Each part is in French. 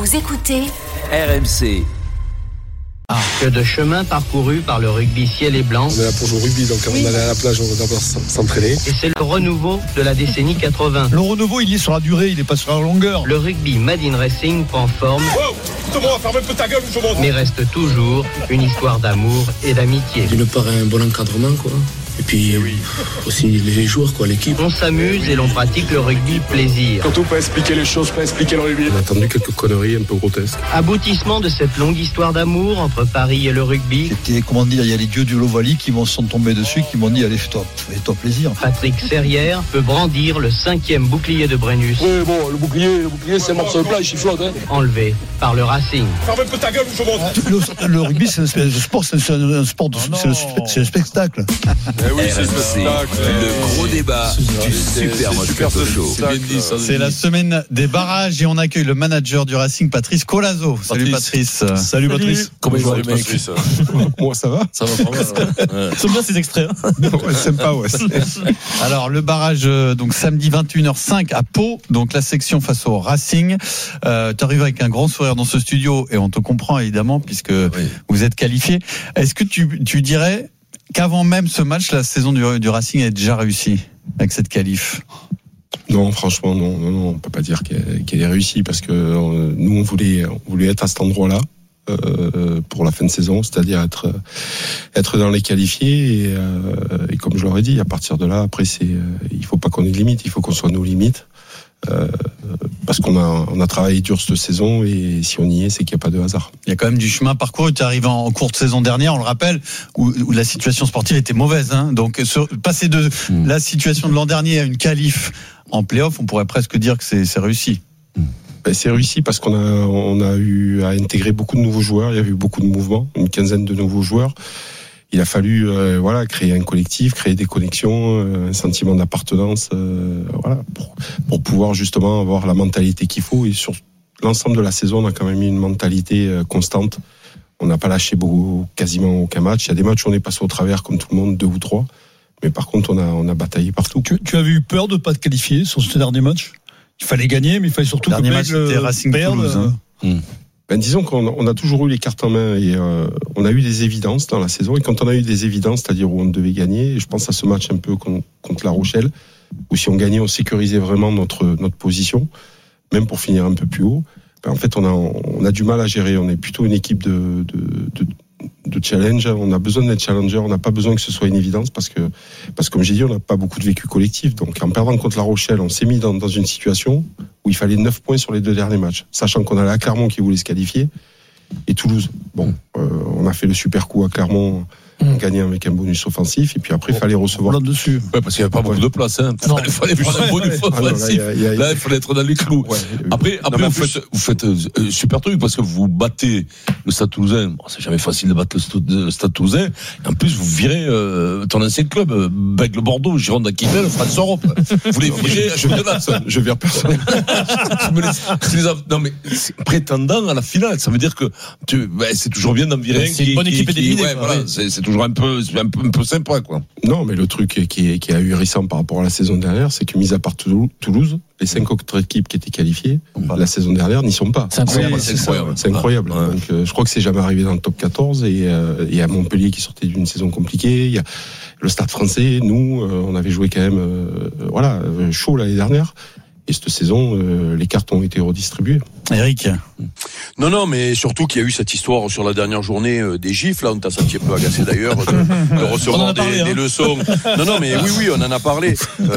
Vous écoutez RMC. Que de chemin parcouru par le rugby ciel et blanc. On est là pour jouer au rugby, donc quand on allait à la plage, on va d'abord s'entraîner. Et c'est le renouveau de la décennie 80. Le renouveau, il est sur la durée, il n'est pas sur la longueur. Le rugby Made in Racing prend forme, Ferme un peu ta gueule, je monte. mais reste toujours une histoire d'amour et d'amitié. D'une part, un bon encadrement, quoi. Et puis aussi les joueurs, quoi, l'équipe. On s'amuse et l'on pratique le rugby plaisir. Surtout pas expliquer les choses, pas expliquer le rugby. On a entendu quelques conneries un peu grotesques. Aboutissement de cette longue histoire d'amour entre Paris et le rugby. C'était, comment dire, il y a les dieux du Lovali qui m'en sont tombés dessus, qui m'ont dit allez, fais-toi plaisir. Patrick Serrière peut brandir le 5e bouclier de Brennus, Oui, bon, le bouclier, c'est un morceau de plage, il flotte. Hein. enlevé par le Racing. Ferme un peu ta gueule, je monte. Le rugby, c'est une espèce de sport, c'est un sport, c'est le spectacle. Oui, c'est Le gros débat du Super Moscato Show. C'est la semaine des barrages et on accueille le manager du Racing, Patrice Colazo. Salut Patrice. Salut Patrice. Comment ils vont les mecs? Moi, ça va. Ça va pas mal. Sont bien ces extraits. Ouais, sympa, ouais. Alors le barrage, donc samedi 21h05 à Pau, donc la section face au Racing. Tu arrives avec un grand sourire dans ce studio et on te comprend évidemment puisque vous êtes qualifié. Est-ce que tu dirais qu'avant même ce match, la saison du Racing est déjà réussie avec cette qualif? Non, franchement, non, on peut pas dire qu'elle est réussie parce que nous, on voulait être à cet endroit-là pour la fin de saison, c'est-à-dire être dans les qualifiés et comme je l'aurais dit, à partir de là, après, il faut pas qu'on ait de limites, il faut qu'on soit à nos limites. Parce qu'on a travaillé dur cette saison et si on y est, c'est qu'il n'y a pas de hasard. Il y a quand même du chemin parcouru. Tu arrives en courte saison dernière, on le rappelle, où la situation sportive était mauvaise. Hein. Donc passer de la situation de l'an dernier à une qualif en play-off, on pourrait presque dire que c'est réussi. Ben, c'est réussi parce qu'on a eu à intégrer beaucoup de nouveaux joueurs. Il y a eu beaucoup de mouvements, une quinzaine de nouveaux joueurs. Il a fallu créer un collectif, créer des connexions, un sentiment d'appartenance, pour pouvoir justement avoir la mentalité qu'il faut. Et sur l'ensemble de la saison, on a quand même eu une mentalité constante. On n'a pas lâché quasiment aucun match. Il y a des matchs où on est passé au travers comme tout le monde, 2 ou 3. Mais par contre, on a bataillé partout. Tu avais eu peur de pas te qualifier sur ce dernier match? Il fallait gagner, mais il fallait surtout que match, c'était Racing Toulouse. Ben, disons qu'on a toujours eu les cartes en main et on a eu des évidences dans la saison. Et quand on a eu des évidences, c'est-à-dire où on devait gagner, et je pense à ce match un peu contre La Rochelle, où si on gagnait, on sécurisait vraiment notre position, même pour finir un peu plus haut. Ben, en fait, on a du mal à gérer. On est plutôt une équipe de challenge. On a besoin d'être challenger. On n'a pas besoin que ce soit une évidence parce que comme j'ai dit, on n'a pas beaucoup de vécu collectif. Donc, en perdant contre La Rochelle, on s'est mis dans une situation où il fallait 9 points sur les 2 derniers matchs, sachant qu'on allait à Clermont qui voulait se qualifier et Toulouse. Bon, on a fait le super coup à Clermont. Gagner avec un bonus offensif et puis après il fallait recevoir dessus. Ouais, parce qu'il n'y avait pas beaucoup de place. Hein. Il fallait prendre un bonus offensif. Là, il fallait être dans les clous. Ouais. Après vous faites super truc parce que vous battez le Stade Toulousain. Bon, c'est jamais facile de battre le Stade Toulousain. Et en plus, vous virez ton ancien club, Bègle Bordeaux, Gironde Aquitaine, France Europe. Vous les virez. Je vire personne. Non mais prétendant à la finale, ça veut dire que c'est toujours bien d'en virer. C'est une bonne équipe éliminée. Voilà, c'est toujours un peu sympa, quoi. Non, mais le truc qui est ahurissant par rapport à la saison dernière, c'est que mis à part Toulouse, les 5 autres équipes qui étaient qualifiées la saison dernière n'y sont pas. C'est incroyable. C'est incroyable. Ouais. Donc, je crois que c'est jamais arrivé dans le top 14 et il y a Montpellier qui sortait d'une saison compliquée. Il y a le Stade Français. Nous, on avait joué quand même, chaud l'année dernière. Et cette saison, les cartes ont été redistribuées. Eric. Non, mais surtout qu'il y a eu cette histoire sur la dernière journée des gifles. Là, on t'a senti un peu agacé d'ailleurs de recevoir des leçons. Non, mais oui, on en a parlé.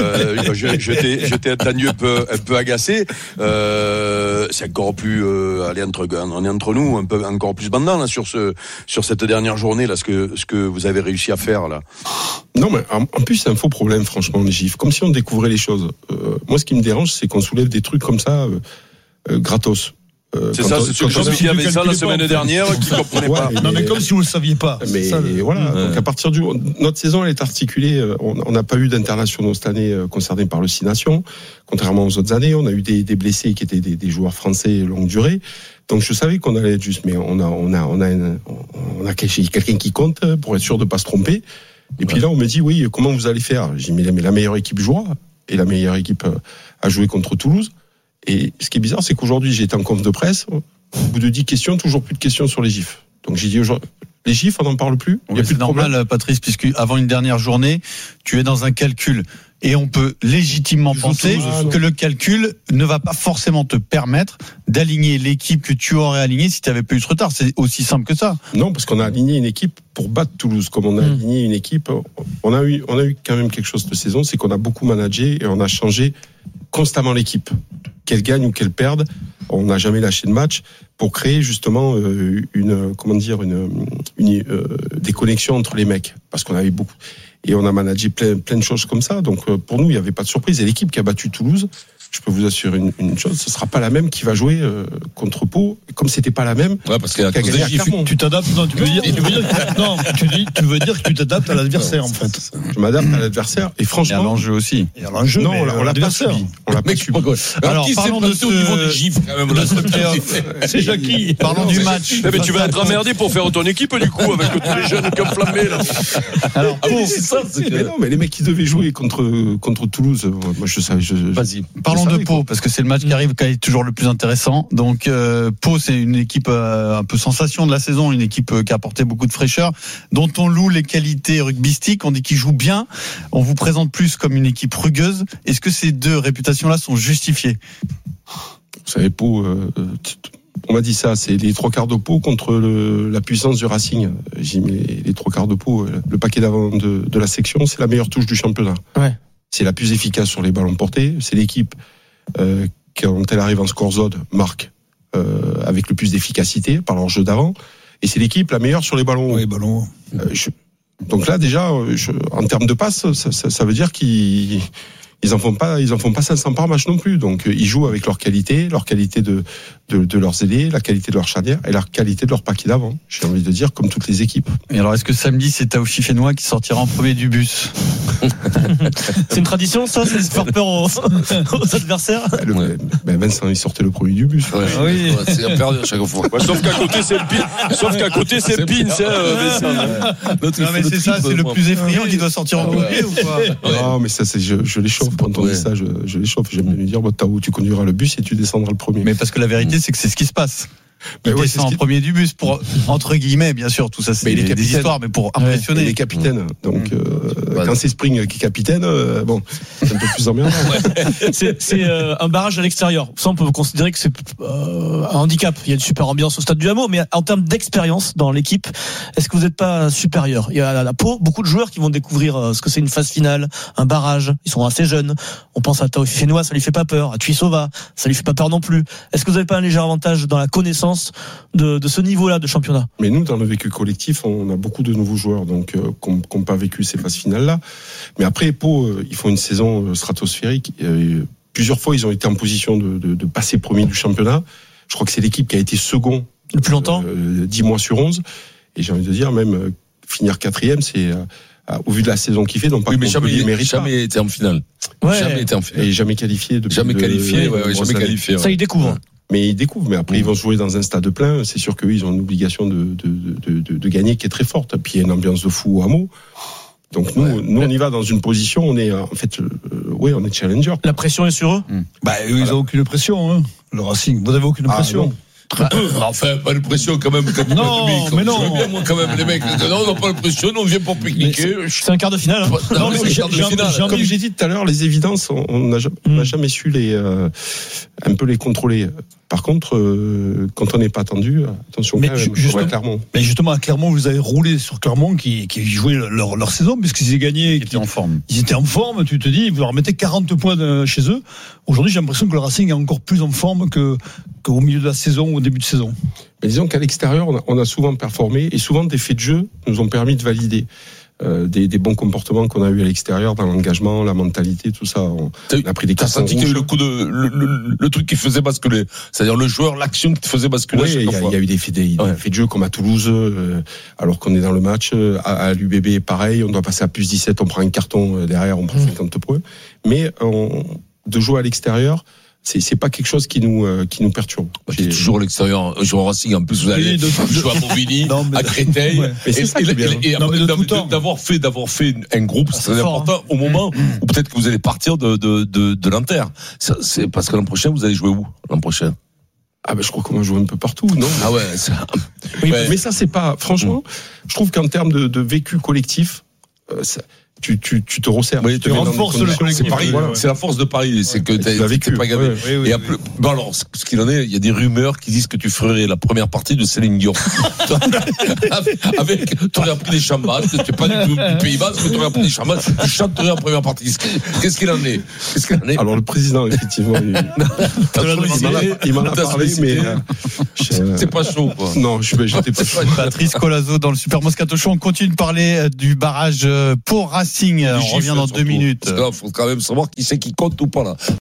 J'étais un peu agacé. C'est encore plus, on est entre nous, un peu encore plus bandant là sur cette dernière journée là, ce que vous avez réussi à faire là. Non, mais en plus c'est un faux problème, franchement, les gifles. Comme si on découvrait les choses. Moi, ce qui me dérange, c'est qu'on soulève des trucs comme ça, gratos. C'est ça, c'est ceux qui avaient ça la semaine dernière, qui comprenaient pas. Non, mais comme si vous le saviez pas. Mais ça, voilà. Donc à partir notre saison, elle est articulée. On n'a pas eu d'internationaux cette année concernés par le 6 Nations, contrairement aux autres années. On a eu des blessés qui étaient des joueurs français longue durée. Donc je savais qu'on allait être juste, mais on a quelqu'un qui compte pour être sûr de pas se tromper. Et puis là, on me dit, oui, comment vous allez faire? J'ai dit, mais la meilleure équipe jouera. Et la meilleure équipe a joué contre Toulouse. Et ce qui est bizarre, c'est qu'aujourd'hui, j'ai été en conf de presse. Au bout de 10 questions, toujours plus de questions sur les gifs. Donc j'ai dit aujourd'hui, les gifs, on n'en parle plus. Il y a plus de normal, problème. Patrice, puisque avant une dernière journée, tu es dans un calcul. Et on peut légitimement penser que le calcul ne va pas forcément te permettre d'aligner l'équipe que tu aurais alignée si tu n'avais pas eu ce retard. C'est aussi simple que ça. Non, parce qu'on a aligné une équipe pour battre Toulouse. Comme on a aligné une équipe, on a eu quand même quelque chose de saison, c'est qu'on a beaucoup managé et on a changé constamment l'équipe. Qu'elle gagne ou qu'elle perde, on n'a jamais lâché de match pour créer justement des connexions entre les mecs. Parce qu'on avait beaucoup. Et on a managé plein de choses comme ça. Donc pour nous, il n'y avait pas de surprise. Et l'équipe qui a battu Toulouse, je peux vous assurer une chose, ce sera pas la même qui va jouer contre Pau. Comme c'était pas la même, parce qu'il y a qui a gagné à Clermont. Tu t'adaptes, non, tu veux dire que tu t'adaptes à l'adversaire, en fait. Je m'adapte à l'adversaire. Et franchement. Et à l'enjeu aussi. Et à l'enjeu, non, on l'a pas subi. On l'a pas subi. Alors, qui s'est planté au niveau des gifs, quand même, là, c'est Jackie. Parlons du match. Mais tu vas être emmerdé pour faire ton équipe, du coup, avec tous les jeunes qui ont flammé, là. Alors, c'est ça, mais non, mais les mecs qui devaient jouer contre Toulouse, moi je savais. Vas-y. Parlons de Pau, parce que c'est le match qui arrive, qui est toujours le plus intéressant. Donc, Pau, c'est une équipe un peu sensation de la saison, une équipe qui a apporté beaucoup de fraîcheur, dont on loue les qualités rugbystiques, on dit qu'ils jouent bien. On vous présente plus comme une équipe rugueuse. Est-ce que ces deux réputations-là sont justifiées? Vous savez, Pau, on m'a dit ça, c'est les trois quarts de Pau contre la puissance du Racing. J'ai mis les trois quarts de Pau, le paquet d'avant de la section, c'est la meilleure touche du championnat. Ouais. C'est la plus efficace sur les ballons portés. C'est l'équipe quand elle arrive en score zone, marque avec le plus d'efficacité par leur jeu d'avant. Et c'est l'équipe la meilleure sur les ballons. Oui, ballons. Donc là, déjà, en termes de passes, ça veut dire qu'ils en font pas 500 par match non plus. Donc ils jouent avec leur qualité de leurs ailiers, la qualité de leur charnière et la qualité de leur paquet d'avant. J'ai envie de dire, comme toutes les équipes. Et alors, est-ce que samedi, c'est Taofi Fénois qui sortira en premier du bus? C'est une tradition, ça, c'est de faire peur aux adversaires. Vincent, il sortait le premier du bus. Oui, c'est à perdre à chaque fois. Sauf qu'à côté, c'est le pin, Vincent. Non, mais c'est ça, c'est le plus effrayant qui doit sortir en premier ou quoi? Non, mais ça, je l'échauffe. Quand on dit ça, je l'échauffe. J'aime bien lui dire, Tao, tu conduiras le bus et tu descendras le premier. Mais parce que la vérité, c'est que c'est ce qui se passe. Il descend en premier du bus pour, entre guillemets, bien sûr, tout ça c'est des histoires, mais pour impressionner. Les capitaines. Donc, quand c'est Spring qui est capitaine, bon, c'est un peu plus emmerdant. C'est un barrage à l'extérieur. Ça, on peut considérer que c'est un handicap. Il y a une super ambiance au stade du Hameau, mais en termes d'expérience dans l'équipe, est-ce que vous n'êtes pas supérieur? Il y a à la Pau beaucoup de joueurs qui vont découvrir ce que c'est une phase finale, un barrage. Ils sont assez jeunes. On pense à Taofi Fénois, ça lui fait pas peur. À Tuisova, ça lui fait pas peur non plus. Est-ce que vous n'avez pas un léger avantage dans la connaissance de ce niveau-là de championnat? Mais nous, dans le vécu collectif, on a beaucoup de nouveaux joueurs donc qui n'ont pas vécu ces phases finales-là. Mais après, Pau, ils font une saison stratosphérique. Plusieurs fois, ils ont été en position de passer premier du championnat. Je crois que c'est l'équipe qui a été second le plus longtemps, 10 mois sur 11. Et j'ai envie de dire, même finir quatrième, c'est au vu de la saison qu'il fait, donc pas jamais été en finale. Ouais. Jamais été en finale. Et jamais qualifié. Jamais qualifié. Ça, ils découvrent. Mais ils découvrent. Mais après, ils vont jouer dans un stade plein. C'est sûr qu'eux, ils ont une obligation de gagner qui est très forte. Puis il y a une ambiance de fou au Hameau. Donc nous, on y va dans une position. On est en fait, on est challenger. La pression est sur eux. Ils n'ont aucune pression. Hein. Le Racing, vous n'avez aucune pression. Non. Très peu. Enfin, pas de pression quand même. Non, mais non. Je veux bien, moi, quand même, les mecs. Non, on n'a pas de pression, on vient pour pique-niquer. C'est un quart de finale. Hein. Non, mais c'est un quart de finale. Comme j'ai dit tout à l'heure, les évidences, on n'a jamais su un peu les contrôler. Par contre, quand on n'est pas attendu, attention quand même, à Clermont. Mais justement, à Clermont, vous avez roulé sur Clermont qui jouait leur saison, puisqu'ils aient gagné. Ils étaient en forme. Ils étaient en forme, tu te dis, vous leur mettez 40 points chez eux. Aujourd'hui, j'ai l'impression que le Racing est encore plus en forme qu'au milieu de la saison ou au début de saison. Mais disons qu'à l'extérieur, on a souvent performé et souvent des faits de jeu nous ont permis de valider. Des bons comportements qu'on a eu à l'extérieur dans l'engagement, la mentalité, tout ça. On a pris des cartons rouges. T'as senti qu'il y a eu le coup le truc qui faisait basculer, c'est-à-dire le joueur, l'action qui te faisait basculer. Oui, il y a eu des faits de jeu comme à Toulouse, alors qu'on est dans le match. À l'UBB, pareil, on doit passer à plus 17, on prend un carton derrière, on prend 50 points. Mais de jouer à l'extérieur, c'est pas quelque chose qui nous perturbe. T'es toujours à l'extérieur, je vois Racing, en plus vous allez jouer à Bobigny, à Créteil, et d'avoir fait un groupe, c'est très important au moment où peut-être que vous allez partir de l'Inter. C'est parce que l'an prochain, vous allez jouer où, l'an prochain? Ah ben je crois qu'on va jouer un peu partout, non? Ah ouais, oui, mais ça c'est pas, franchement, je trouve qu'en termes de vécu collectif, tu te resserres. Oui, tu renforces le collectif. C'est Paris, c'est la force de Paris, c'est que t'es pas gavé. Et après, bon alors, ce qu'il en est, il y a des rumeurs qui disent que tu ferais la première partie de Céline Dion. T'aurais appris des chambas, tu n'es pas du Pays Basque, mais t'aurais appris des chambas, tu chanterais la première partie. Qu'est-ce qu'il en est? Alors le président, effectivement, il m'en a parlé, mais c'est pas chaud, quoi. Non, j'étais pas chaud. Patrice Colazo dans le Super Moscato Show. On continue de parler du barrage pour Racing. On revient dans 2 minutes. Parce que là, faut quand même savoir qui c'est qui compte ou pas là.